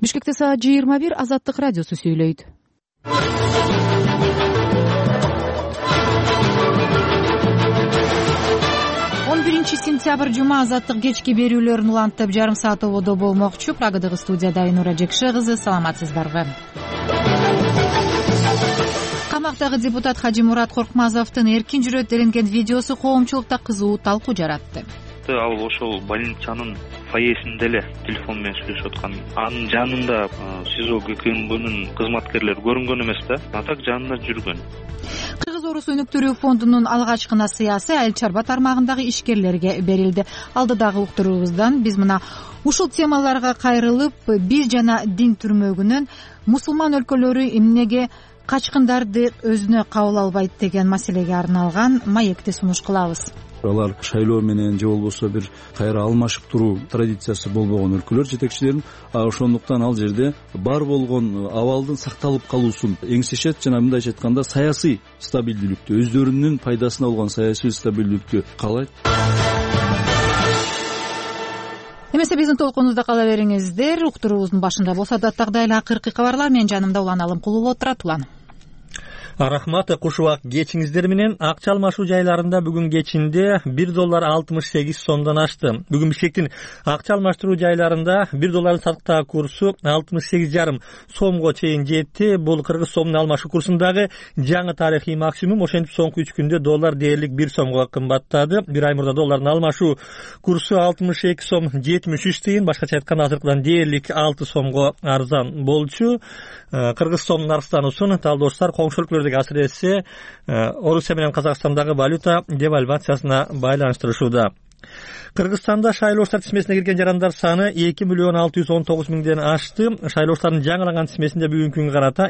Бишкекте саат 21, Азаттык радиосу сүйлөйт. 11 сентябрь жума Азаттык кечки берүүлөрүн улантып жарым саат ободо болмокчу. Прагадагы студияда Айнура Жекше кызы, саламатсыздарбы? Камактагы депутат Хажимурат Коркмазовдун эркин жүрөт делинген видеосу коомчулукта кызуу талкуу жаратты. Ал ошол больницанын фойесинде эле телефон менен сүйлөшүп аткан. Анын жанында СИЗО ГКМБнын кызматкерлери көрүнгөн эмес да, атак жанында жүргөн. Кыргыз Орус өнүктүрүү фондунун алгачкы насыясы Айыл чарба тармагындагы ишкерлерге берилди. Алдыдагы уктуруубуздан биз мына ушул темаларга кайрылып, бир жана дин түрмөгүнөн мусулман өлкөлөрү эмнеге качкындарды өзүнө кабыл албайт деген маселеге арналган маекти сунуш кылабыз. Алар шайлоо менен же болбосо бир кайра алмашып туруу традициясы болбогон өлкөлөр жетекчилерин, ошондуктан ал жерде бар болгон абалдын сакталып калуусун эңсешет жана мындайча айтканда саясий стабилдүүлүктү, өздөрүнүн пайдасына болгон саясий стабилдүүлүктү каалайт. Эмесе биздин толкунубузда кала бериңиздер. Уктуруубуздун башында болсо даттагы эле акыркы кабарлар менен жанымда Улан Алымкулова отурат. Улан. Рахмат, куш убак кечиңиздер менен. Акча алмашуу жайларында бүгүн кечинде $1.68 ашты. Бүгүн Бишкектин акча алмаштыруу жайларында $1 сатыктагы курсу 68,5 сомго чейин жетти. Бул кыргыз сомунун алмашуу курсундагы жаңы тарыхый максимум. Ошентип соңку 3 күндө доллар дээрлик 1 сомго кымбаттады. Bir ай мурда доллардын алмашуу курсу 62 сом 73 тыйын, башкача айтканда азыркыдан дээрлик 6 сомго арзан болчу. Кыргыз сомунун арзануусун талдоочулар коңшу өлкөлөрдөгү асыресе Орусия менен Казакстандагы валюта девальвациясына байланыштырышууда. Кыргызстанда шайлоочулар тизмесине кирген жарандар саны 2.619.000ден ашты. Шайлоочулардын жаңыланган тизмесинде бүгүнкү күнгө карата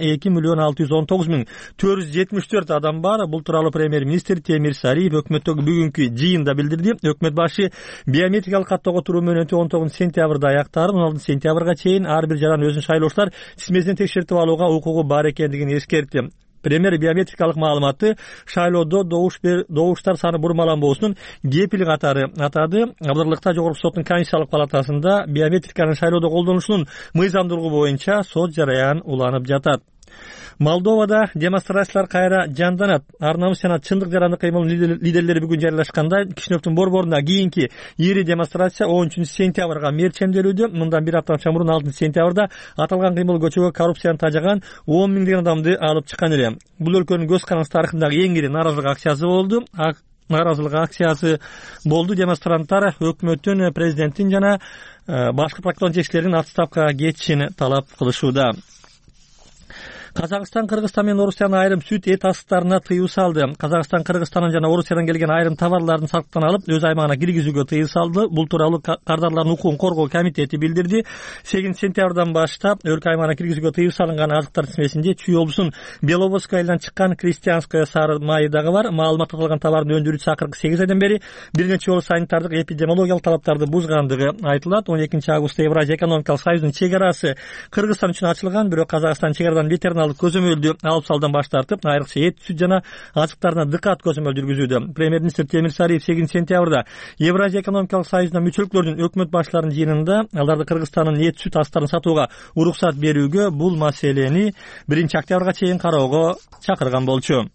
2.619.474 адам бар. Бул тууралуу премьер-министр Темир Сариев өкмөттөгү бүгүнкү жыйында билдирди. Өкмөт башы биометрикалык каттоого туруу мөөнөтү 19 сентябрда аяктарын, 16 сентябрга чейин ар бир жаран өзүнүн шайлоочулар тизмесин текшертип алууга укугу бар экендигин эскертти. Премьер биометрикалык маалыматты шайлоодо добуштар саны бурмаланбоосунун кепили катары атады. Абдырлыкта Жогорку соттун комиссиялык палатасында биометриканын шайлоодо колдонулушунун мыйзамдуулугу боюнча сот жараян уланып жатат. Молдовада демонстрациялар кайра жанданат. Ар намыс жана чындык жарандык кыймылдын лидерлери бүгүн жарыялашкандай Кишиневдин борборунда кийинки ири демонстрация 10 сентябрга мерчемделүүдө. Мындан бир аптача мурун 6 сентябрда аталган кыймыл көчөгө коррупцияны тажаган 10 миңдеген адамды алып чыккан эле. Бул өлкөнүн көз каранды тарыхындагы эң ири нааразылык акциясы болду. Нааразылык акциясы болду. Демонстранттар өкмөттүн, президенттин жана башкы прокурор жетекчилеринин отставкага кетишин талап кылышууда. Казакстан Кыргызстан менен Орусиянын айрым сүт эт асыктарына тыюу салды. Казакстан Кыргызстандан жана Орусиядан келген айрым товарлардын сатыктан алып өз аймагына киргизүүгө тыюу салды. Бул тууралуу кардарлардын укугун коргоо комитети билдирди. 8 сентябрдан баштап өлкө аймагына киргизүүгө тыюу салынган азыктар тизмесинде Чүй облусунун Беловодской айылынан чыккан крестьянская сары майы дагы бар. Маалыматка кылган товардын өндүрүүчүсү акыркы 8 айдан бери бир нече жолу санитардык эпидемиологиялык талаптарды бузгандыгы айтылат. 12 августта Евразия экономикалык союзунун чек арасы Кыргызстан үчүн ачылган, бирок Казакстан чек арадан ветериналык көзөмөлдү алып салдан баш тартып, айрыкча эт, сүт жана ачыктарына дыкат көзөмөл жүргүзүүдө. Премьер-министр Темир Сариев 8 сентябрда Евразия экономикалык союзуна мүчө өлкөлөрдүн өкмөт баштарынын жыйынында аларды Кыргызстандын эт, сүт астарын сатууга уруксат берүүгө, бул маселени 1 октябрга чейин кароого чакырган болчу.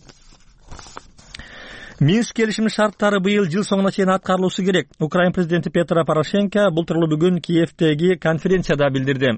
Минск келишиминин шарттары быйыл жыл соңуна чейин аткарылышы керек. Украина президенти Петро Порошенко бул тууралуу бүгүн Киевдеги конференцияда билдирди.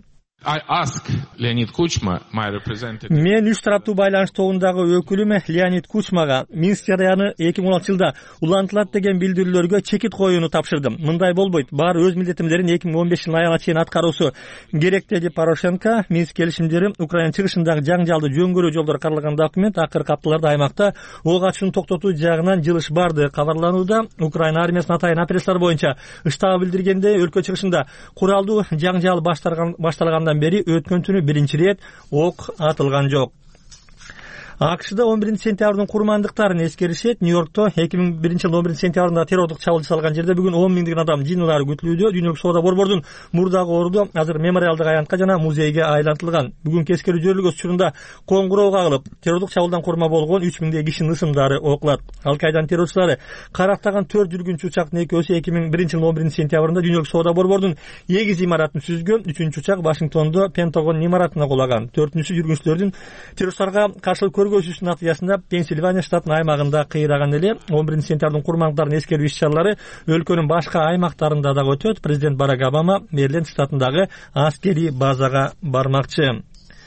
Мен үч тараптуу байланыш тобундагы өкүлүм Леонид Кучмага Минск жараяны 2016 жылда улантылат деген билдирүүлөргө чекит коюуну тапшырдым. Мындай болбойт. Баары өз милдетимдерин 2015 жылдын аягына чейин аткаруусу керек, деди Порошенко. Минск келишимдери Украина чыгышындагы жаңжалды жөнгөрүү жолдору каралган документ. Акыркы апталарда аймакта ок ачууну токтотуу жагынан жылыш барды кабарланууда. Украина армиясынын атайын операциялар боюнча штабы билдиргенде, өлкө чыгышында куралдуу жаңжал башталгандан бери өткөн түнү биринчи рет ок атылган жок. АКШда 11-сентябрдын курмандыктарын эскеришет. Нью-Йоркто 2001-жылдын 11-сентябрында террорлук чабуул жасалган жерде бүгүн 10 миңдеген адам жыйналары күтүлүүдө. Дүйнөлүк соода борбордун мурдагы орду азыр мемориалдык аянтка жана музейге айлантылган. Бүгүнкү эскерүү жөрүлгөс учурунда коңгуроо кагылып, террорлук чабуулдан курма болгон 3000 кишинин ысымдары окулат. Ал-Кайданын террорчулары карактаган 4 жүргүнчү учактын экөөсү 2001-жылдын 11-сентябрында Дүйнөлүк соода борбордун эгиз имаратын сүзгөн. 3-үчү учак Вашингтондо Пентагон имаратына кулаган. 4-үчү жүргүнчүлөрдүн террористторго каршы көргөзүүсүнүн натыйжасында Пенсильвания штатынын аймагында кыйраган эле. 11-сентябрдын курмандыктарын эскерүү иш-чаралары өлкөнүн башка аймактарында дагы өтөт. Президент Барак Обама Мэриленд штатындагы аскерий базага бармакчы.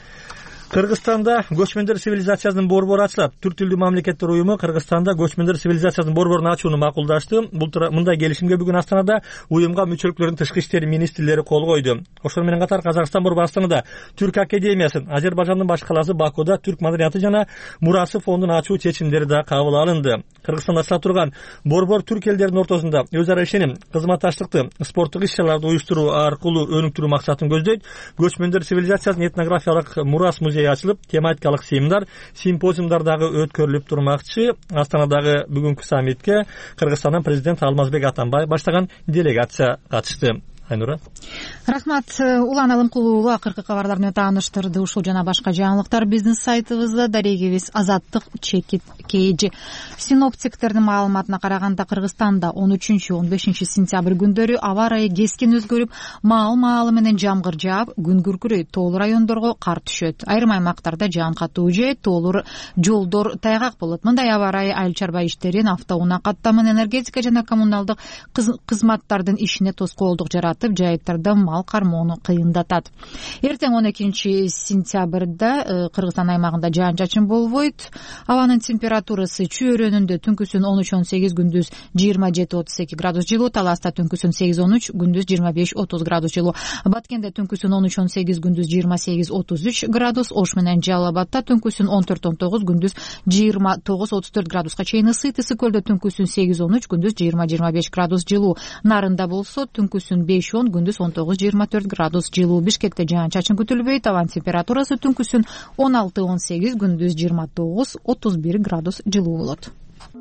Кыргызстанда көчмөндөр цивилизациясынын борбору ачылат. Түрк тилдүү мамлекеттер уюму Кыргызстанда көчмөндөр цивилизациясынын борборун ачууну макулдашты. Мындай келишимге бүгүн Астанада уюмга мүчөлүктөрдүн тышкы иштери министрлери кол койду. Ошол менен катар Казакстан борбору Астанада Түрк академиясын, Азербайжандын баш калаасы Бакуда Түрк маданияты жана мурасы фондун ачуу чечимдери да кабыл алынды. Кыргызстанда ачыла турган борбор түрк элдеринин ортосунда өз ара ишеним, кызматташтыкты, спорттук иш-чараларды уюштуруу аркылуу өнүктүрүү максатын көздөйт. Көчмөндөр цивилизациясынын этнографиялык мурас музейи ачылып, тематикалык семинар, симпозиумдар дагы өткөрүлүп турмакчы. Астанадагы бүгүнкү саммитке Кыргызстандын президенти Алмазбек Атамбаев баштаган делегация катышты. Айнура. Рахмат. Улан Алымкулова акыркы кабарларын тааныштырды. Ушул жана башка жаңылыктар биздин сайтыбызда, дарегибиз Азаттык /KG. Синоптиктердин маалыматына караганда Кыргызстанда 13-15 сентябрь күндөрү аба ырайы кескин өзгөрүп, маал-маалы менен жамгыр жаап, күн күркүрөйт. Тоолуу райондорго кар түшөт. Айрым аймактарда жаан катуу жээт, тоолуу жолдор тайгак болот. Мындай аба ырайы айыл чарба иштерин, автоунаа каттамын, энергетика жана коммуналдык кызматтардын ишине тоскоолдук жаратып, жайыттарда мал кармоону кыйындатат. Эртең 12 сентябрда Кыргызстан аймагында жаан-чачын болбойт. Абанын температурасы чөйрөнүндө түнкүсүн 13-18, күндүз 27-32 градус жылуу, Таласта түнкүсүн 8-13, күндүз 25-30 градус жылуу. Баткенде түнкүсүн 13-18, күндүз 28-33 градус, Ош менен Жалал Абадта түнкүсүн 14-19, күндүз 29-34 градуска чейин ысыйт. Ысык көлдө түнкүсүн 8-13, күндүз 20-25 градус жылуу. Нарында болсо түнкүсүн 5-10, күндүз 19-24 градус жылуу. Бишкекте жаан-чачын күтүлбөйт. Абан температурасы түнкүсүн 16-18, күндүз 29-31 градус жылуу болот.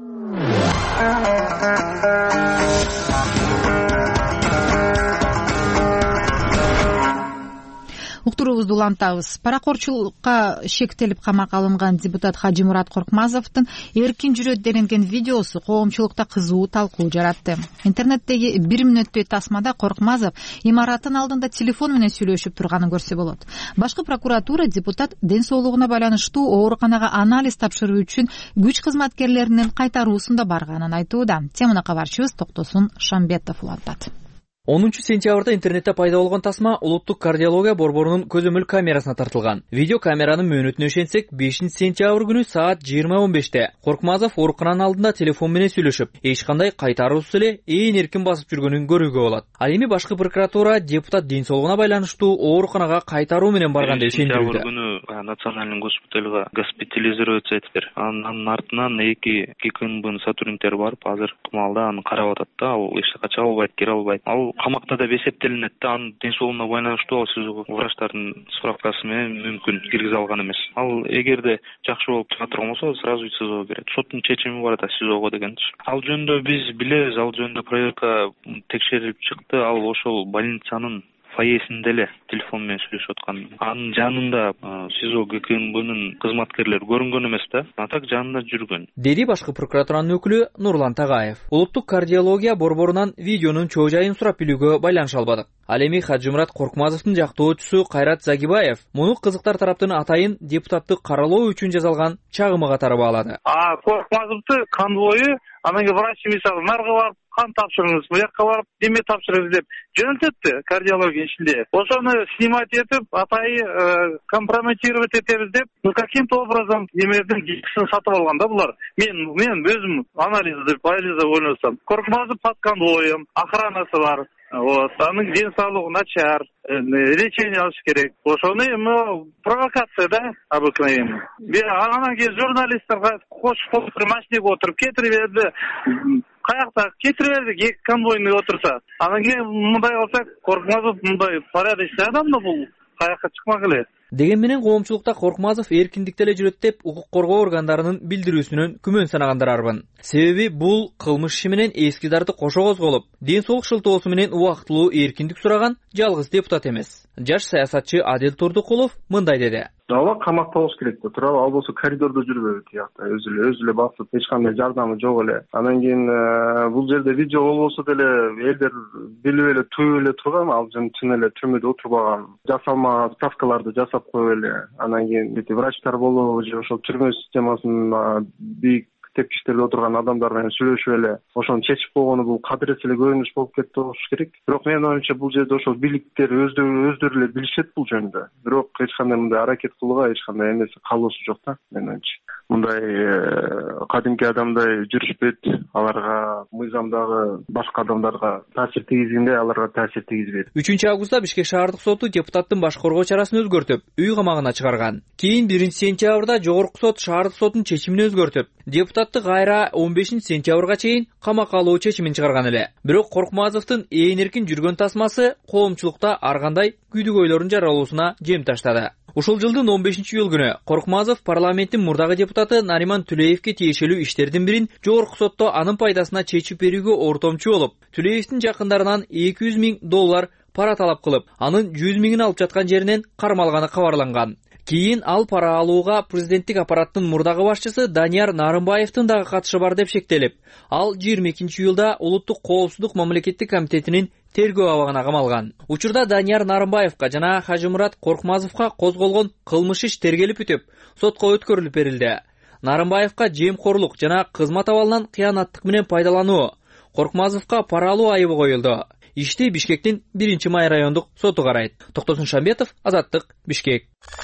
Уктуруубузду улантабыз. Паракорчулукка шектелип камакка алынган депутат Хажимурат Коркмазовдун эркин жүрөт делинген видеосу коомчулукта кызуу талкуу жаратты. Интернеттеги 1 мүнөттөй тасмада Коркмазов имараттын алдында телефон менен сүйлөшүп турганын көрсө болот. Башкы прокуратура депутат ден соолугуна байланыштуу ооруканага анализ тапшыруу үчүн күч кызматкерлеринин кайтаруусунда барганын айтууда. Теманы кабарчыбыз Токтосун Шамбетов улантат. 10 сентябрда интернетте пайда болгон тасма улуттук кардиология борборунун көзөмөл камерасына тартылган. Видео камеранын мөөнөтүнө ишенсек, 5 сентябрь күнү саат 20:15 Коркмазов оорукананын алдында телефон менен сүйлөшүп, эч кандай кайтаруусуз эле ээн эркин басып жүргөнүн көрүүгө болот. Ал эми башкы прокуратура депутат ден соолугуна байланыштуу ооруканага кайтаруу менен барган деп ишендирүүдө. Күнү национальный госпиталга госпитализироваться этиптир. Анын артынан эки КНБнын сотрудниктери барып, азыр кымалда аны карап атат да, ал эч кача албайт, кире албайт. Ал камакта деп эсептелинет да, анын ден соолугуна байланыштуу ал СИЗОго врачтардын справкасы менен мүмкүн киргизе алган эмес. Ал эгерде жакшы болуп чыга турган болсо, сразу СИЗОго кирет. Соттун чечими бар да СИЗОго дегенчи. Ал жөнүндө биз билебиз, ал жөнүндө проверка текшерилип чыкты. Ал ошол больницанын фойесинде эле телефон менен сүйлөшүп аткан. Анын жанында СИЗО ГКНБнын кызматкерлери көрүнгөн эмес да, а так жанында жүргөн. Деди башкы прокуратуранын өкүлү Нурлан Тагаев. Улуттук кардиология борборунан видеонун чоо жайын сурап билүүгө байланыша албадык. Ал эми Хажимурат Коркмазовдун жактоочусу Кайрат Загибаев муну кызыктар тараптын атайын депутаттык каралоо үчүн жазалган чагымы катары баалады. Коркмазовду конвою, анан кийин врач мисалы нарга барып кан тапшырыңыз, буякка барып деме тапшырыңыз деп жөнөлтөттү кардиология ичинде. Ошону снимать этип, атайы компрометировать этебиз деп, каким-то образом немердин гипсин сатып алган да булар. Мен өзүм анализди ойлосом. Коркмазов под конвоем, охранасы бар. Вот, анын ден соолугу начар, лечение алыш керек. Ошону эми провокация да, обыкновенно. Анан кийин журналисттерге кошуп машинеге отуруп кетирип берди. Каякта кетирип берди, эки конвойный отурса. Анан кийин мындай болсак, Коркмазов мындай порядочный адам да бул. Каякка чыкмак эле. Деген менен коомчулукта Коркмазов эркиндикте эле жүрөт деп укук коргоо органдарынын билдирүүсүнөн күмөн санагандарарбын. Себеби бул кылмыш иши менен эски дарды кошо козголуп, ден соолук шылтоосу менен убактылуу эркиндик сураган жалгыз депутат эмес. Жаш саясатчы Адил Турдукулов мындай деди. Ооба, камакта болуш керек да, туурабы? Ал болсо коридордо жүрбөйбү тиякта, өзү эле басып, эч кандай жардамы жок эле. Анан кийин бул жерде видео болбосо деле элдер билип эле туюп эле турган, ал чын эле түрмөдө отурбаган. Жасалма справкаларды жасап коюп эле. Анан кийин врачтар болобу же ошол түрмө системасынын бийик тепкичтерде отурган адамдар менен сүйлөшүп эле ошону чечип койгону бул кадырет эле көрүнүш болуп кетти болуш керек. Бирок менин оюмча бул жерде ошол бийликтер өздөрү эле билишет бул жөнүндө. Бирок эч кандай мындай аракет кылууга эч кандай эмеси калуусу жок да, менин оюмча. Мындай кадимки адамдай жүрүшпөйт, аларга мыйзамдагы башка адамдарга таасир тийгизгендей аларга таасир тийгизбейт. 3-августта Бишкек шаардык соту депутаттын баш коргоо чарасын өзгөртүп, үй камагына чыгарган. Кийин 1-сентябрда жогорку сот шаардык соттун чечимин өзгөртүп, депутатты кайра 15-сентябрга чейин камакка алуу чечимин чыгарган эле. Бирок Коркмазовдун ээн эркин жүргөн тасмасы коомчулукта ар кандай күдүгөйлөрүн жаралуусуна жем таштады. Ушул жылдын 15-июл күнү Коркмазов парламенттин мурдагы депутаты Нариман Түлеевке тиешелүү иштердин бирин жогорку сотто анын пайдасына чечип берүүгө ортомчу болуп, Түлеевдин жакындарынан $200 000 пара талап кылып, анын 100 000-ин алып жаткан жеринен кармалганы кабарланган. Кийин ал пара алууга президенттик аппараттын мурдагы башчысы Данияр Нарымбаевдин дагы катышы бар деп шектелип, ал 22-июлда Улуттук коопсуздук мамлекеттик комитетинин тергөө абагына камалган. Учурда Данияр Нарымбаевга жана Хажымурат Коркмазовго козголгон кылмыш иш тергелип бүтүп, сотко өткөрүлүп берилди. Нарымбаевга жемкорлук жана кызмат абалынан кыянаттык менен пайдалануу, Коркмазовго пара алуу айыбы коюлду. Ишти Бишкектин 1-май райондук соту карайт. Токтосун Шамбетов, Азаттык, Бишкек.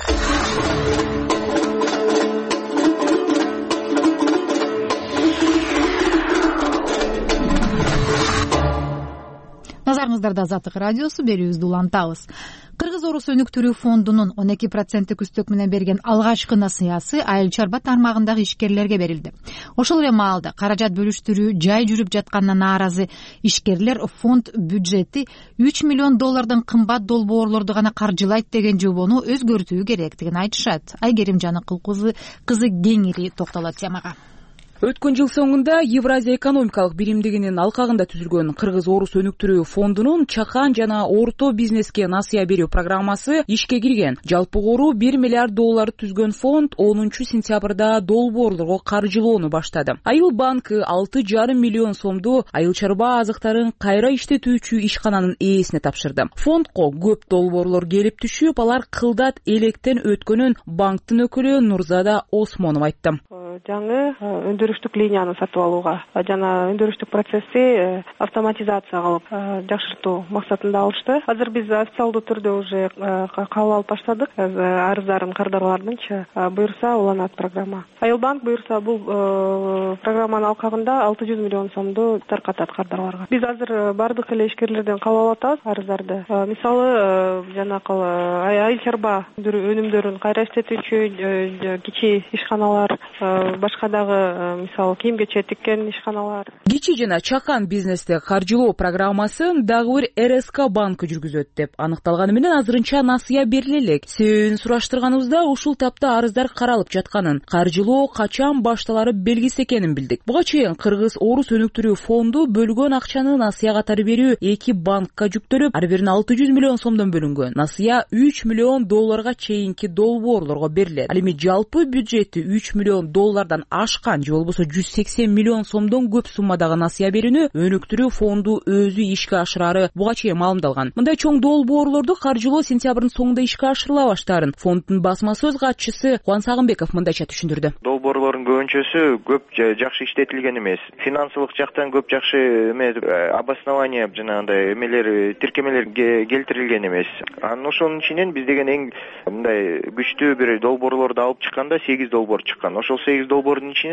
Назарыңыздарда Азаттык радиосу, берүүбүздү улантабыз. Кыргыз-Орус өнүктүрүү фондунун 12% үстөк менен берген алгачкы насыясы айыл чарба тармагындагы ишкерлерге берилди. Ошол эле маалда каражат бөлүштүрүү жай жүрүп жатканына нааразы ишкерлер фонд бюджети $3 миллион кымбат долбоорлорду гана каржылайт деген жобону өзгөртүү керектигин айтышат. Айгерим Жаныкул кызы кеңири токтолот темага. Өткөн жыл соңунда Евразия экономикалык биримдигинин алкагында түзүлгөн Кыргыз-Орус өнүктүрүү фондунун чакан жана орто бизнеске насыя берүү программасы ишке кирген. Жалпы кору $1 миллиард түзгөн фонд 10-сентябрда долбоорлорго каржылоону баштады. Айыл банкы 6,5 миллион сомду айыл чарба азыктарын кайра иштетүүчү ишкананын ээсине тапшырды. Фондко көп долбоорлор келип түшүп, алар кылдат электен өткөнүн банктын өкүлү Нурзада Осмонов айтты. Жаңы өндүрүштүк линияны сатып алууга жана өндүрүштүк процесси автоматизация кылып жакшыртуу максатында алышты. Азыр биз официалдуу түрдө уже кабыл алып баштадык. Арыздарын кардарлардынчы буюрса уланат программа. Айыл банк буюрса бул программанын алкагында 600 миллион сомду таркатат кардарларга. Биз азыр бардык эле ишкерлерден кабыл алып атабыз арыздарды. Мисалы жанакыл айыл чарба өнүмдөрүн кайра иштетүүчү кичи ишканалар, башка дагы мисалы кийим кечек тиккен ишканалар. Кичи жана чакан бизнесте каржылоо программасын дагы бир РСК банкы жүргүзөт деп аныкталганы менен азырынча насыя бериле элек. Себебин сураштырганыбызда ушул тапта арыздар каралып жатканын, каржылоо качан башталары белгисиз экенин билдик. Буга чейин Кыргыз-Орус өнүктүрүү фонду бөлгөн акчаны насыя катары берүү 2 банкка жүктөлүп, ар бирин 600 миллион сомдон бөлүнгөн. Насыя $3 миллион чейинки долбоорлорго берилет. Ал эми жалпы бюджети $3 миллион ашкан же болбосо 180 миллион сомдон көп суммадагы насыя берүүнү өнүктүрүү фонду өзү ишке ашырары буга чейин маалымдалган. Мындай чоң долбоорлорду каржылоо сентябрдын соңунда ишке ашырыла баштаарын фонддун басма сөз катчысы Кубан Сагынбеков мындайча түшүндүрдү. Долбоорлордун көбүнчөсү көп жакшы иштетилген эмес. Финансылык жактан көп жакшы эмес, обоснование жанагындай эмелер, тиркемелер келтирилген эмес. Анын ошонун ичинен биз деген эң мындай күчтүү бир долбоорлорду алып чыкканда 8 долбоор чыккан. Ошол 8 долбоордун ичинен азыр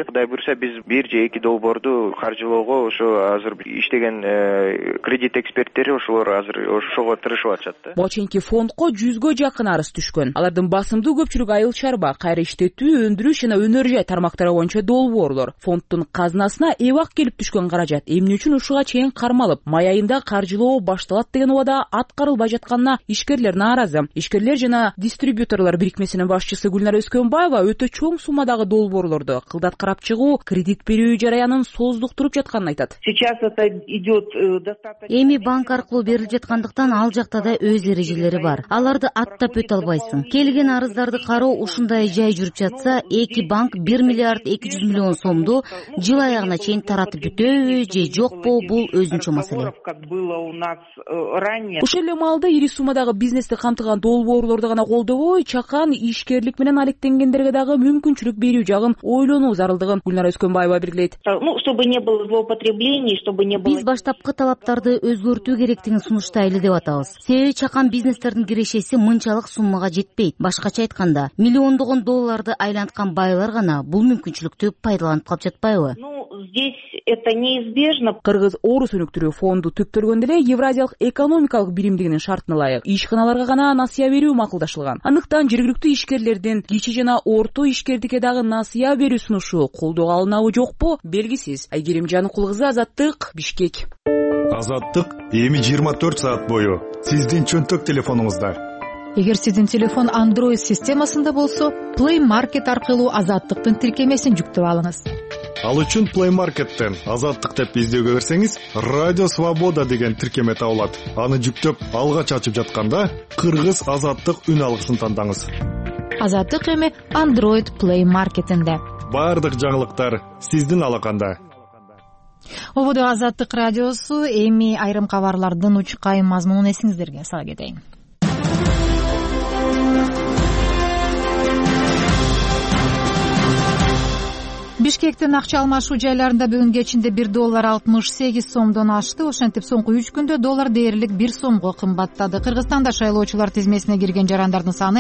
Кудай буюрса биз 1 же 2 долбоорду каржылоого ошо азыр иштеген кредит эксперттери ошолор азыр ошого тырышып атышат да. Боченки фондко 100гө жакын арыз түшкөн. Алардын басымдуу көпчүлүгү айыл чарба, кайра иштетүү, өндүрүш жана өнөр жай тармактары боюнча долбоорлор. Фонддун казынасына эбак келип түшкөн каражат эмне үчүн ушуга чейин кармалып, май айында каржылоо башталат деген убада аткарылбай жатканына ишкерлер нааразы. Ишкерлер жана дистрибьюторлор бирикмесинин башчысы Гүлнара Өскөнбаева өтө чоң суммадагы долбоорлорду кылдат карап чыгуу кредит берүү жараянын сооздуктуруп жатканын айтат. Эми банк аркылуу берилип жаткандыктан ал жакта да өз эрежелери бар. Аларды аттап өтө албайсың. Келген арыздарды кароо ушундай жай жүрүп жатса, эки банк 1 миллиард 200 миллион сомду жыл аягына чейин таратып бүтөбү же жокпу, бул өзүнчө маселе. Ошол эле маалда ири суммадагы бизнести камтыган долбоорлорду гана колдобой, чакан ишкерлик менен алектенгендерге дагы мүмкүнчүлүк берүү жагын ойлонуу зарылдыгын Гүлнара Өскөнбаева белгилейт. Чтобы не было злоупотреблений, чтобы не было. Биз баштапкы талаптарды өзгөртүү керектигин сунуштайлы деп атабыз. Себеби чакан бизнестердин кирешеси мынчалык суммага жетпейт. Башкача айтканда, миллиондогон долларды айланткан байлар гана бул мүмкүнчүлүктү пайдаланып калып жатпайбы? Здесь это неизбежно. Кыргыз Орус өнүктүрүү фонду түптөлгөндө эле Евразиялык экономикалык биримдигинин шартына ылайык ишканаларга гана насыя берүү макулдашылган. Андыктан жергиликтүү ишкерлердин кичи жана орто ишкердикке дагы насыя берүү сунушу колдоого алынабы жокпу белгисиз. Айгерим Жаныкул кызы, Азаттык, Бишкек. Азаттык эми 24 саат бою сиздин чөнтөк телефонуңузда. Эгер сиздин телефон Android системасында болсо, Play Market аркылуу Азаттыктын тиркемесин жүктөп алыңыз. Ал үчүн Play Market'тен Азаттык деп издөөгө берсеңиз, Радио Свобода деген тиркеме табылат. Аны жүктөп алгач ачып жатканда Кыргыз Азаттык үн алгысын тандаңыз. Азаттык эми Android Play Market'инде. Бардык жаңылыктар сиздин алаканда. Ободо Азаттык радиосу, эми айрым кабарлардын учкай мазмунун эсиңиздерге сала кетейин. Бишкектин акча алмашуу жайларында бүгүн кечинде $1.68 сомдон ашты. Ошентип соңку 3 күндө доллар дээрлик 1 сомго кымбаттады. Кыргызстанда шайлоочулар тизмесине кирген жарандардын саны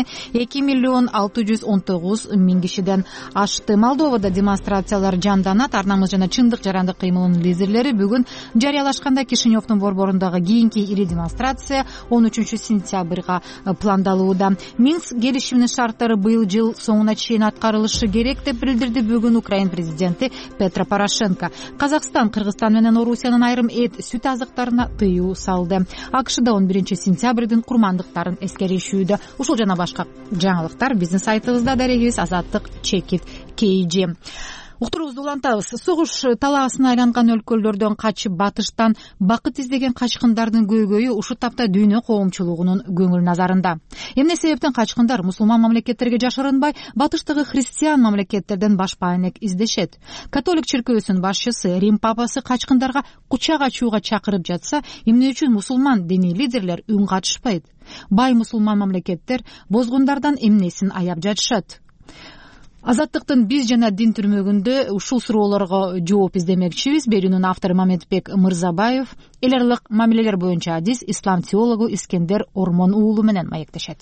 2.619.000 кишиден ашты. Молдовада демонстрациялар жанданат. Арнамыз жана чындык жарандык кыймылынын лидерлери бүгүн жарыялашканда Кишиневдун борборундагы кийинки ири демонстрация 13 сентябрга пландалууда. Минск келишиминин шарттары быйыл жыл соңуна чейин аткарылышы керек деп билдирди бүгүн Украина президенти Петро Порошенко. Казакстан, Кыргызстан менен Орусиянын айрым эт, сүт азыктарына тыюу салды. АКШда 11 сентябрдын курмандыктарын эскеришүүдө. Ушул жана башка жаңылыктар биздин сайтыбызда. Дарегибиз Azattik.kg. Уктуруубузду улантабыз. Согуш талаасына айланган өлкөлөрдөн качып батыштан бакыт издеген качкындардын көйгөйү ушу тапта дүйнө коомчулугунун көңүл назарында. Эмне себептен качкындар мусулман мамлекеттерге жашырынбай, батыштагы христиан мамлекеттерден баш баанек издешет? Католик чиркөөсүнүн башчысы, Рим папасы качкындарга кучак ачууга чакырып жатса, эмне үчүн мусулман диний лидерлер үн катышпайт? Бай мусулман мамлекеттер бозгундардан эмнесин аяп жатышат? Азаттыктын биз жана дин түрмөгүндө ушул суроолорго жооп издемекчибиз. Берүүнүн автору Мамедбек Мырзабаев эл аралык мамилелер боюнча адис, ислам теологу Искендер Ормон уулу менен маектешет.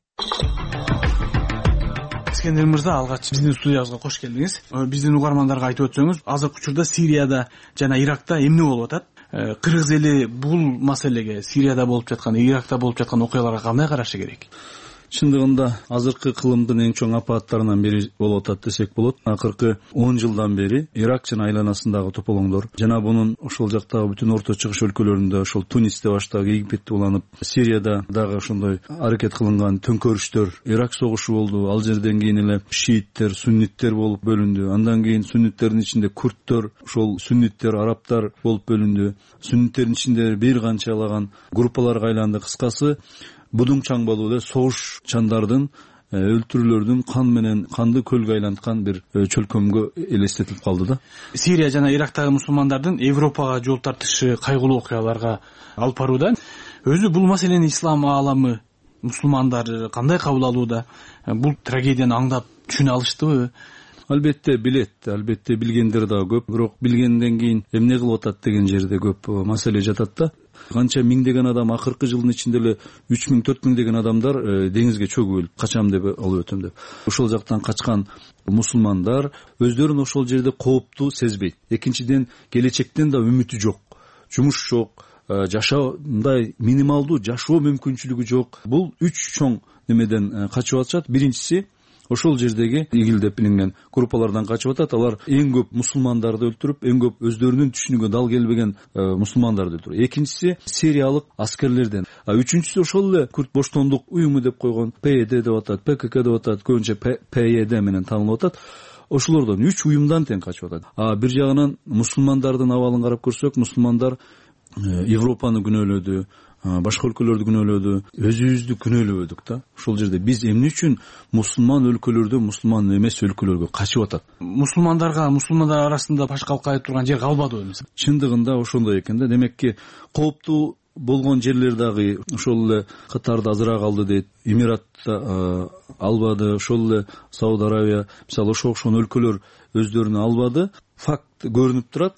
Искендер мырза, алгач биздин студиябызга кош келдиңиз. Биздин угармандарга айтып өтсөңүз, азыркы учурда Сирияда жана Иракта эмне болуп атат? Кыргыз эли бул маселеге, Сирияда болуп жаткан, Иракта болуп жаткан окуяларга кандай карашы керек? Чындыгында азыркы кылымдын эң чоң апааттарынан бири болуп атат десек болот. Акыркы 10 жылдан бери Ирак жана айланасындагы тополоңдор жана бунун ошол жактагы бүтүн Орто Чыгыш өлкөлөрүндө, ошол Тунисте баштап Египетте уланып, Сирияда дагы ошондой аракет кылынган төңкөрүштөр, Ирак согушу болду. Ал жерден кийин эле шииттер, сунниттер болуп бөлүндү. Андан кийин сунниттердин ичинде курдтөр, ошол сунниттер, арабтар болуп бөлүндү. Сунниттердин ичинде бир канчалаган группаларга айланды. Кыскасы, будуң чаң болууда согуш чандардын, өлтүрүүлөрдүн кан менен канды көлгө айланткан бир чөлкөмгө элестетилип калды да. Сирия жана Ирактагы мусулмандардын Европага жол тартышы кайгылуу окуяларга алып барууда. Өзү бул маселени ислам ааламы, мусулмандар кандай кабыл алууда? Бул трагедияны аңдап түшүнө алыштыбы? Албетте билет, албетте билгендер да көп, бирок билгенден кийин эмне кылып атат деген жерде көп маселе жатат да. канча миңдеген адам акыркы жылдын ичинде эле 3000-4000 деген адамдар деңизге чөгүп өлүп качам деп алып өтөм деп. Ошол жактан качкан мусулмандар өздөрүн ошол жерде кооптуу сезбейт. Экинчиден, келечектен да үмүтү жок, жумуш жок, жашоомдай минималдуу жашоо мүмкүнчүлүгү жок. Бул 3 чоң немеден качып атышат. Биринчиси, ошол жердеги игил деп билинген группалардан качып атат. Алар эң көп мусулмандарды өлтүрүп, эң көп өздөрүнүн түшүнүгүнө дал келбеген мусулмандарды өлтүрүп. Экинчиси, сириялык аскерлерден. Үчүнчүсү ошол эле Күрт боштондук уюму деп койгон ПЕД деп атат, ПКК деп атат, көбүнчө ПЕД менен таанылып атат. Ошолордон 3 уюмдан тең качып атат. Бир жагынан мусулмандардын абалын карап көрсөк, мусулмандар Европаны күнөөлөдү, башка өлкөлөрдү күнөөлөдү, өзүбүздү күнөөлөбөдүк да. Ошол жерде биз эмне үчүн мусулман өлкөлөрдөн мусулман эмес өлкөлөргө качып атат? Мусулмандар арасында баш калкайып турган жер калбадыбы? Чындыгында ошондой экен да. Демекки кооптуу болгон жерлер дагы ошол эле Катарда азыраак алды дейт, Эмиратта албады, ошол эле Сауд Аравия, мисалы ошол өлкөлөр өздөрүнө албады. Факт көрүнүп турат,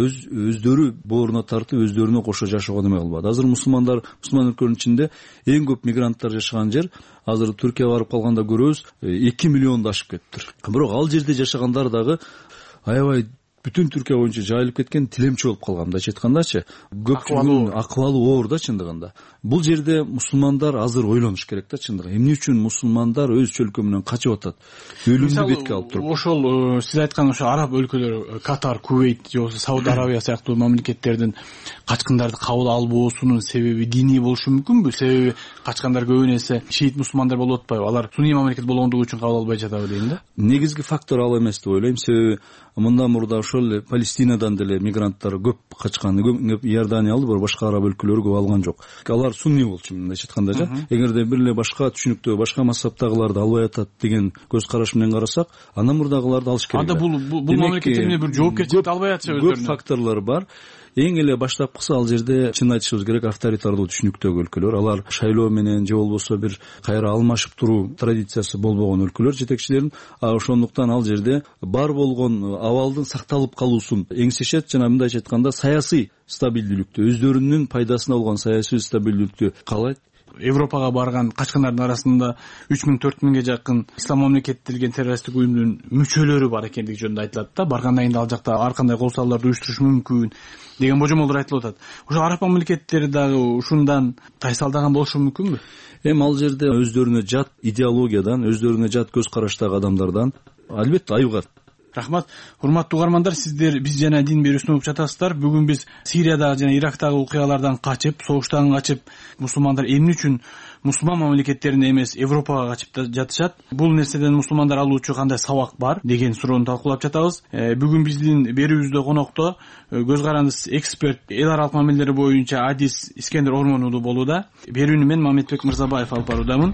өздөрү бооруна тартып, өздөрүнө кошо жашоого неме кылбады. Азыр мусулман өлкөлөрүнүн ичинде эң көп мигранттар жашаган жер, азыр Түркияга барып калганда көрөбүз, 2 миллионду ашып кетиптир. Бирок ал жерде жашагандар дагы аябай бүтүн Түркия боюнча жайылып кеткен, тилемчи болуп калган мындайча айткандачы. Көпчүлүгүнүн акыбалы оор да чындыгында. Бул жерде мусулмандар азыр ойлонуш керек да чындыгы. Эмне үчүн мусулмандар өз чөлкө менен качып атат? Өлүмдү бетке алып туруп. Ошол сиз айткан ошо араб өлкөлөрү, Катар, Кувейт же болбосо Сауд Аравия сыяктуу мамлекеттердин качкындарды кабыл албоосунун себеби диний болушу мүмкүнбү? Себеби качкандар көбүн эсе шиит мусулмандар болуп атпайбы? Алар сунний мамлекет болгондугу үчүн кабыл албай жатабы дейм да. Негизги фактор ал эмес деп ойлойм. Себеби мындан мурда ошол эле Палестинадан деле мигранттар көп качкан, Иордания алды, бирок башка араб өлкөлөрү көп алган жок. Алар сунний болчу мындайча айтканда. Эгерде бир эле башка түшүнүктө, башка мазхабтагыларды албай атат деген көз караш менен карасак, андан мурдагыларды алыш керек. Анда бул мамлекеттерге бир жоопкерчиликти албай атышат өздөрүнө. Көп факторлор бар. Эң эле баштапкысы ал жерде чын айтышыбыз керек, авторитардуу түшүнүктөгү өлкөлөр. Алар шайлоо менен же болбосо бир кайра алмашып туруу традициясы болбогон өлкөлөр жетекчилерин. Ошондуктан ал жерде бар болгон абалдын сакталып калуусун эңсешет, жана мындайча айтканда саясий стабилдүүлүктү, өздөрүнүн пайдасына болгон саясий стабилдүүлүктү каалайт. Европага барган качкандардын арасында 3000-4000ге жакын ислам мамлекети деген террористтик уюмдун мүчөлөрү бар экендиги жөнүндө айтылат да. Баргандан кийин ал жакта ар кандай кол салууларды уюштуруш мүмкүн деген божомолдор айтылып атат. Ошо араб мамлекеттери дагы ушундан тайсалдаган болушу мүмкүнбү? Ал жерде өздөрүнө жат идеологиядан, өздөрүнө жат көз караштагы адамдардан албетте айыгат. Рахмат. Урматтуу угармандар, сиздер биз жана дин берүүсүн угуп жатасыздар. Бүгүн биз Сириядагы жана Ирактагы окуялардан качып, согуштан качып, мусулмандар эмне үчүн мусулман мамлекеттерине эмес Европага качып жатышат? Бул нерседен мусулмандар алуучу кандай сабак бар деген суроону талкуулап жатабыз. Бүгүн биздин берүүбүздө конокто көз карандыс эксперт, эл аралык мамилелер боюнча адис Искендер Ормон уулу болууда. Берүүнү мен Мамедбек Мырзабаев алып баруудамын.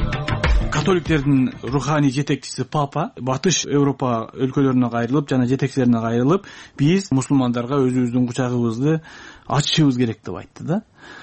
Католиктердин руханий жетекчиси Папа Батыш Европа өлкөлөрүнө кайрылып жана жетекчилерине кайрылып, биз мусулмандарга өзүбүздүн кучагыбызды ачышыбыз керек деп айтты да.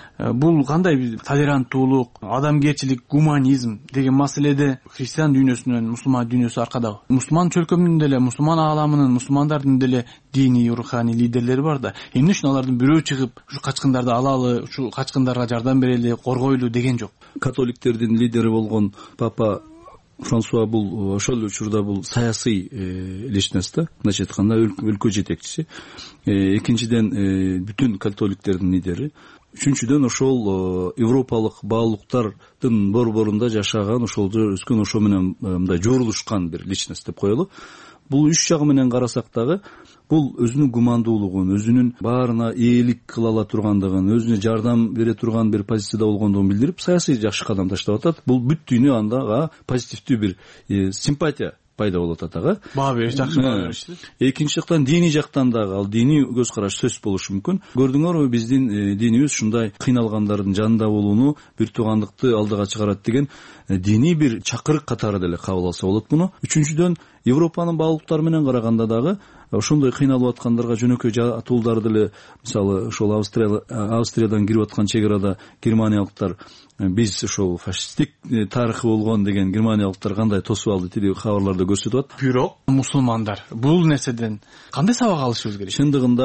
Бул кандай толеранттуулук, адамгерчилик, гуманизм деген маселеде христиан дүйнөсүнөн мусулман дүйнөсү аркадабы? Мусулман чөлкөмүнүн деле, мусулман ааламынын, мусулмандардын деле диний, руханий лидерлери бар да. Эмне үчүн алардын бирөө чыгып, ушу качкындарды алалы, ушу качкындарга жардам берели, коргойлу деген жок? Католиктердин лидери болгон Папа Франсуа бул ошол учурда бул саясий личность да, мындайча айтканда өлкө жетекчиси. Экинчиден бүтүн католиктердин лидери. Үчүнчүдөн ошол европалык баалуулуктардын борборунда жашаган, ошол өскөн, ошо менен мындай жорулушкан бир личность деп коелу. Бул үч жагы менен карасак дагы, бул өзүнүн гумандуулугун, өзүнүн баарына ээлик кыла ала тургандыгын, өзүнө жардам бере турган бир позицияда болгондугун билдирип, саясий жакшы кадам таштап атат. Бул бүт дүйнө андага позитивдүү бир симпатия пайда болуп атат ага. Баа бериш, жакшы баа бериш. Экинчи жактан диний жактан дагы ал диний көз караш сөз болушу мүмкүн. Көрдүңөрбү, биздин динибиз ушундай кыйналгандардын жанында болууну, бир туугандыкты алдыга чыгарат деген диний бир чакырык катары деле кабыл алса болот муну. Үчүнчүдөн, Европанын баалуулуктары менен караганда дагы ошондой кыйналып аткандарга жөнөкөй атуулдар деле, мисалы ошол Австриядан кирип аткан чек арада германиялыктар, биз ошол фашисттик тарыхы болгон деген германиялыктар кандай тосуп алды, тиги кабарларда көрсөтүп атат. Бирок мусулмандар бул нерседен кандай сабак алышыбыз керек? Чындыгында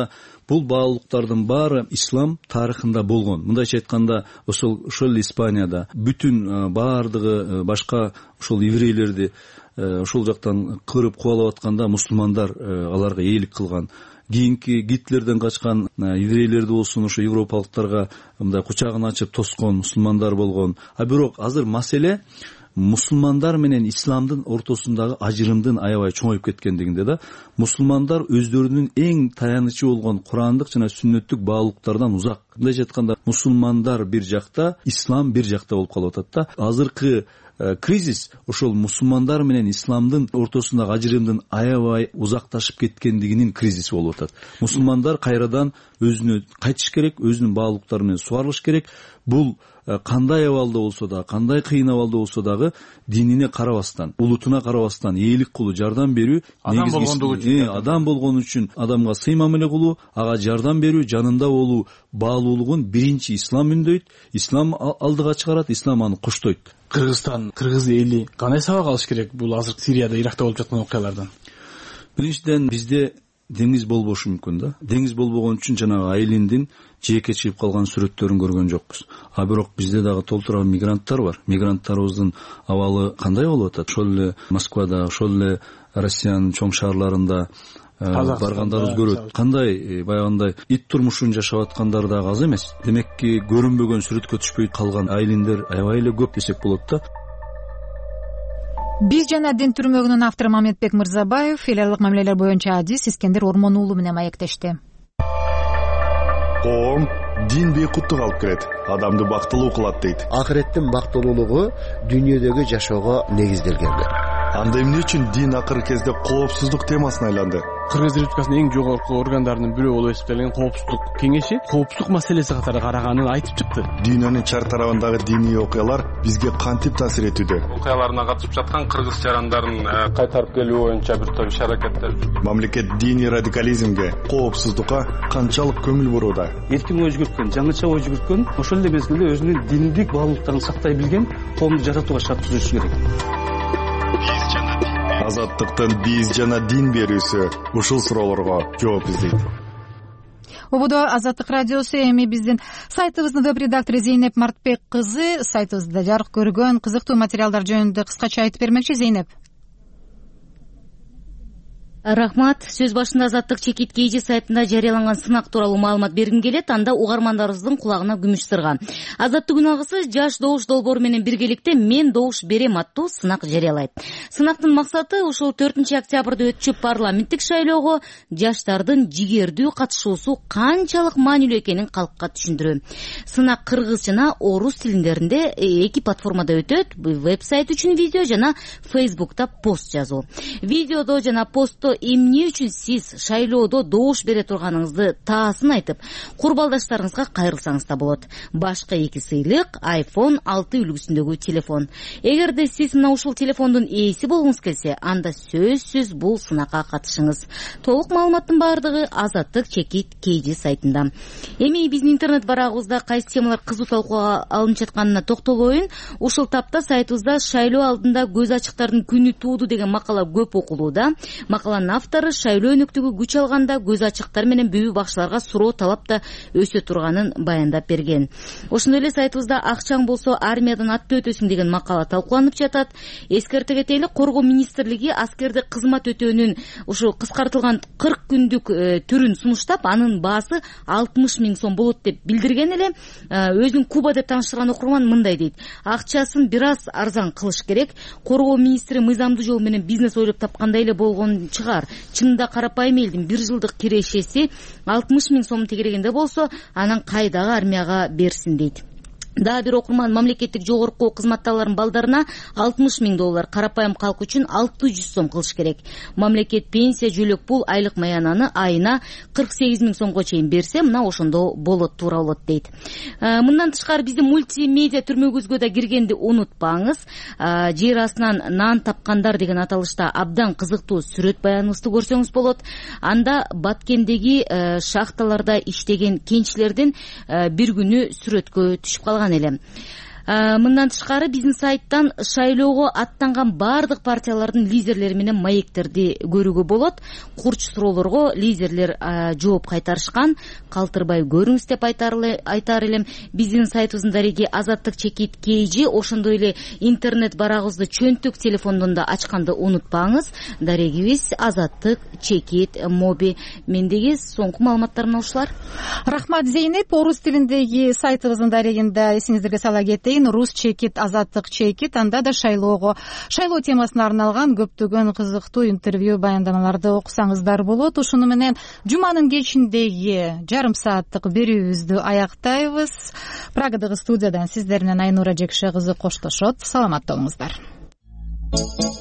бул баалуулуктардын баары ислам тарыхында болгон. Мындайча айтканда, ошол эле Испанияда бүтүн баардыгы башка ошол еврейлерди ошол жактан кырып кубалап атканда мусулмандар аларга ээлик кылган. Кийинки Гитлерден качкан еврейлерди болсун, ошо европалыктарга мындай кучагын ачып тоскон мусулмандар болгон. А бирок азыр маселе мусулмандар менен исламдын ортосундагы ажырымдын аябай чоңоюп кеткендигинде да. Мусулмандар өздөрүнүн эң таянычы болгон курандык жана сүннөттүк баалуулуктардан узак. Мындайча айтканда, мусулмандар бир жакта, ислам бир жакта болуп калып атат да. Азыркы кризис ошол мусулмандар менен исламдын ортосундагы ажырымдын аябай узакташып кеткендигинин кризиси болуп атат. Мусулмандар кайрадан өзүнө кайтыш керек, өзүнүн баалуулуктары менен суарылыш керек. Бул кандай абалда болсо да, кандай кыйын абалда болсо дагы динине карабастан, улутуна карабастан ээлик кылуу, жардам берүү, адам болгон үчүн адамга сый мамиле кылуу, ага жардам берүү, жанында болуу баалуулугун биринчи ислам үндөйт, ислам алдыга чыгарат, ислам аны коштойт. Кыргызстан, кыргыз эли кандай сабак алыш керек бул азыр Сирияда, Иракта болуп жаткан окуялардан? Биринчиден, бизде деңиз болбошу мүмкүн да. Деңиз болбогон үчүн жанагы айлиндин жээкке чыгып калган сүрөттөрүн көргөн жокпуз. А бирок бизде дагы толтура мигранттар бар. Мигранттарыбыздын абалы кандай болуп атат? Ошол эле Москвада, ошол эле Россиянын чоң шаарларында баргандарыбыз көрөт. Кандай баягындай ит турмушун жашап аткандар дагы аз эмес. Демекки көрүнбөгөн сүрөткө түшпөй калган айлиндер аябай эле көп десек болот да. Биз жана дин түрмөгүнүн автору Мамедбек Мырзабаев филиалдык мамилелер боюнча адис Искендер Ормон уулу менен маектешти. Коом дин бейкуттук алып келет, адамды бактылуу кылат дейт. Акыреттин бактылуулугу дүйнөдөгү жашоого негизделген. Анда эмне үчүн дин акыркы кезде коопсуздук темасына айланды? Кыргыз Республикасынын эң жогорку органдарынын бирөө болуп эсептелген коопсуздук кеңеши коопсуздук маселеси катары караганын айтып чыкты. Дүйнөнүн чар тарабындагы диний окуялар бизге кантип таасир этүүдө? Окуяларына катышып жаткан кыргыз жарандарын кайтарып келүү боюнча бир топ иш-аракеттер. Мамлекет диний радикализмге, коопсуздукка канчалык көңүл бурууда? Эркин ой жүгүрткөн, жаңыча ой жүгүрткөн, ошол эле мезгилде өзүнүн диндик баалуулуктарын сактай билген коомду жаратууга шарт түзүшү керек. Азаттыктын биз жана дин берүүсү ушул суроолорго жооп издейт. Ободо Азаттык радиосу, эми биздин сайтыбыздын веб-редактору Зейнеп Мартбек кызы сайтыбызда жарык көргөн кызыктуу материалдар жөнүндө кыскача айтып бермекчи. Зейнеп. Рахмат. Сөз башында Азаттык чекит KG сайтында жарыяланган сынак тууралуу маалымат бергим келет. Анда угармандарыбыздын кулагына күмүш сырга. Азаттык үн алгысы жаш добуш долбоору менен биргеликте мен добуш берем аттуу сынак жарыялайт. Сынактын максаты ушул 4-октябрда өтчү парламенттик шайлоого жаштардын жигердүү катышуусу канчалык маанилүү экенин калкка түшүндүрүү. Сынак кыргыз жана орус тилиндеринде эки платформада өтөт. Веб-сайт үчүн видео жана Facebook'та пост жазуу. Видеодо жана постто эмне үчүн сиз шайлоодо добуш бере турганыңызды таасын айтып, курбалдаштарыңызга кайрылсаңыз да болот. Башка эки сыйлык iPhone 6 үлгүсүндөгү телефон. Эгерде сиз мына ушул телефондун ээси болгуңуз келсе, анда сөзсүз бул сынакка катышыңыз. Толук маалыматтын баардыгы Азаттык чекит KG сайтында. Эми биздин интернет барагыбызда кайсы темалар кызуу талкууга алынып жатканына токтолоюн. Ушул тапта сайтыбызда шайлоо алдында көз ачыктардын күнү тууду деген макала көп окулууда. Макаланын автору шайлоо өнүктүгү күч алганда көз ачыктар менен бүбү бакчыларга суроо талап да өсө турганын баяндап берген. Ошондой эле сайтыбызда акчаң болсо армиядан атты өтөсүң деген макала талкууланып жатат. Эскерте кетели, Коргоо министрлиги аскердик кызмат өтөөнүн ушу кыскартылган 40 күндүк түрүн сунуштап, анын баасы 60 000 сом болот деп билдирген эле. Өзүн Куба деп тааныштырган окурман мындай дейт: акчасын бир аз арзан кылыш керек. Коргоо министри мыйзамдуу жол менен бизнес ойлоп тапкандай эле болгон чыгар. Чынында карапайым элдин 1 жылдык кирешеси 60 000 сом тегерегенде болсо, анан кайдагы армияга берсин дейт. Дагы бир окурман мамлекеттик жогорку кызматтагылардын балдарына 60 000 доллар, карапайым калк үчүн 600 сом кылыш керек. Мамлекет пенсия, жөлөк пул, айлык маянаны айына 48 000 сомго чейин берсе, мына ошондо болот, туура болот дейт. Мындан тышкары биздин мультимедиа түрмөгүбүзгө да киргенди унутпаңыз. Жер астынан нан тапкандар деген аталышта абдан кызыктуу сүрөт баяныбызды көрсөңүз болот. Анда Баткендеги шахталарда иштеген кенчилердин бир күнү сүрөткө түшүп калган эле. Мындан тышкары биздин сайттан шайлоого аттанган бардык партиялардын лидерлери менен маектерди көрүүгө болот. Курч суроолорго лидерлер жооп кайтарышкан. Калтырбай көрүңүз деп айтар элем. Биздин сайтыбыздын дареги Азаттык чекит KG, ошондой эле интернет барагыбызды чөнтүк телефондон да ачканды унутпаңыз. Дарегибиз Азаттык чекит моби. Мендеги соңку маалыматтар мына ушулар. Рахмат Зейнеп. Орус тилиндеги сайтыбыздын дарегинде эсиңиздерге сала кетейин. Рус чекит, Азаттык чекит, анда да шайлоо темасына арналган көптөгөн кызыктуу интервью, баяндамаларды окусаңыздар болот. Ушуну менен жуманын кечиндеги жарым сааттык берүүбүздү аяктайбыз. Прагадагы студиядан сиздер менен Айнура Жекше кызы коштошот. Саламатта болуңуздар.